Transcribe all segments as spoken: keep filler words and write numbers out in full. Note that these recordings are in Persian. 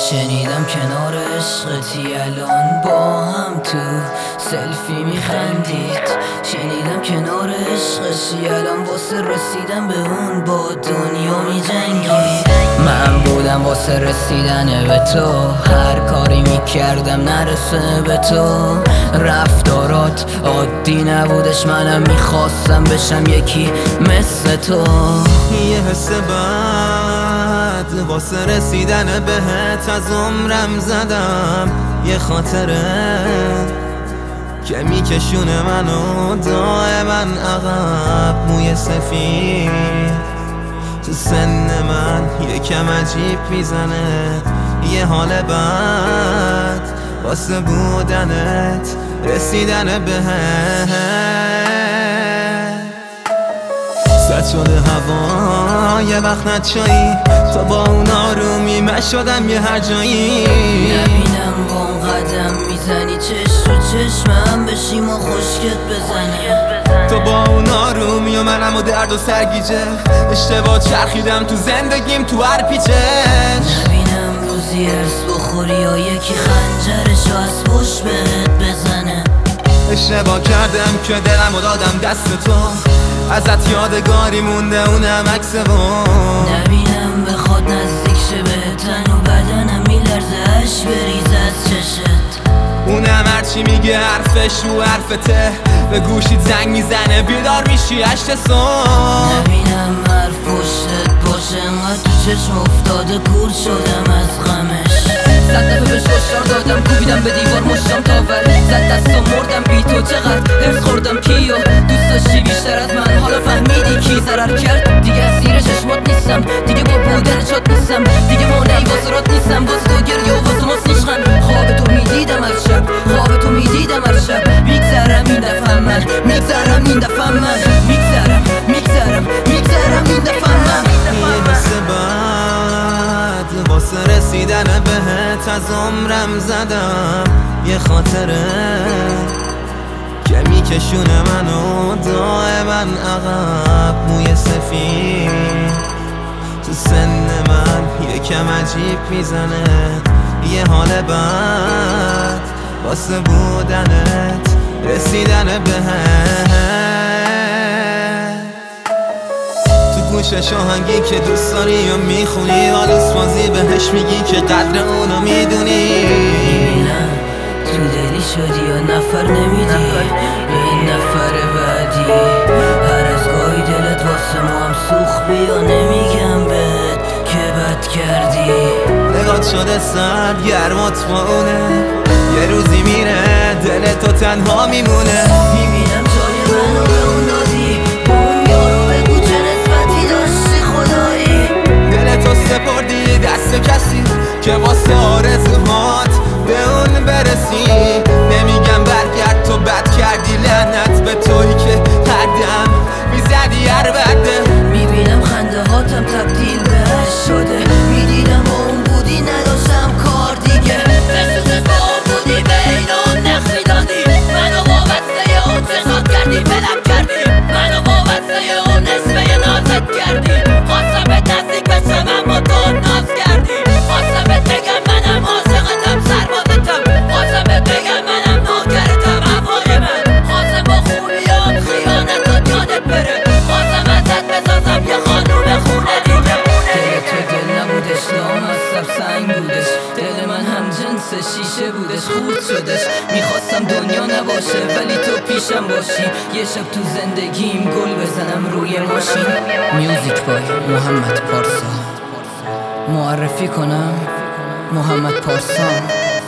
شنیدم کنار عشقتی الان با هم تو سلفی میخندید. شنیدم کنار عشقشی الان واسه رسیدن به اون با دنیا میجنگید. من بودم واسه رسیدن به تو هر کاری میکردم نرسه به تو. رفتارات عادی نبودش، منم میخواستم بشم یکی مثل تو. یه حس بد واسه رسیدن بهت از عمرم زدم، یه خاطره که میکشونه منو دائما عقب. موی سفید تو سن من یکم عجیب میزنه، یه حال بد واسه بودنت رسیدن بهت. سد شده هوا یه وقت نچایی، تو با اون آرومی من شدم یه هر جایی. نبینم با اون قدم میزنی چشم و چشمم بشیم و خشکت بزنی. تو با اون آرومی و منم و درد و سرگیجه، اشتباه چرخیدم تو زندگیم تو هر پیچه. نبینم روزی ارس بخوری یا یکی خنجرشو از پشت بهت بزنه. اشتباه کردم که دلم و دادم دست تو، ازت یادگاری مونده اونم عکس اون. نبینم بخواد نزدیک شه به تن و بدنم میلرزه اش بریز از چشت. اونم هرچی میگه حرفش رو حرفته، به گوشیت زنگ میزنه بیدار میشی هشت صبح. نبینم حرف پشتت باشه، انقدر تو چشم افتاده کور شدم از غمش. صد دفعه بهش هشدار دادم کوبیدم به دیوار مشتم تا ولی زد دستم مردم بی تو. چقدر حرص خوردم کیو دوست داشتی بیشتر از من، حالا فهمیدی کی ضرر کرد. دیگه اسیر چشمات نیستم، دیگه با بودن چات نیستم، دیگه مانعی واسه رات نیستم. واسه تو گریه و واسه ماست نیشخن. خواب تو میدیدم از شب، خواب تو میدیدم از شب. میگذرم این دفعه من، میگذرم این دفعه من، میگذرم میگذرم میگذرم این دفعه من. یه حس بد واسه رسیدن بهت از عمرم زدم، یه خاطره که میکشونه منو دائما عقب. موی سفید تو سن من یکم عجیب میزنه، یه حال بد واسه بودنت رسیدن بهت. تو گوشش آهنگی که دوست داری و میخونی، آلوس بازی بهش میگی که قدر اونو میدونی. میبینم تو دلی شدی و نفر نمیدی به این نفر بعدی. هر از گاهی دلت واسه ما هم سوخ بیا، نمیگم بهت که بد کردی. نگات شده سرد گرمات با اونه، یه روزی میره دل تو تنها میمونه. میبینم جای منو به اون دادی، با اون یارو بگو چه نسبتی داشتی خدایی. دل تو سپردی دست کسی که واسه آرزوهات به اون برسی. نمیگم برگرد تو بد کردی، لعنت به تویی که هر دم میزدی هر بده. میبینم خنده هاتم تبدیل به عشق شده، میدیدم با اون بودی نداشتم کار دیگه. دست به اون بودی به این اون نخ میدادی، منو وابسته اون چشات کردی بلم کردی. منو وابسته اون نصفه نازت کردی، خواستم به نزدیک بشم اما تو ناز کردی. خواستم به بگم منم عاشقتم سربازتم، خواستم به بگم منم نوکرتم هوای من. خواستم با خوبیام خیانتات یادت بره، خواستم ازت بسازم یه خانوم خونه دیگه. دل تو دل نبودش، لامصب سنگ بودش. دل من هم جنس شیشه بودش، خورد شدش. میخواستم دنیا نباشه ولی تو پیشم باشی، یه شب تو زندگیم گل بزنم روی ماشین. میوزیک بای محمد پارسا، معرفی کنم محمد پارسا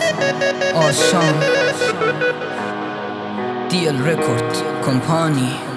آشام دیل رکورد کمپانی.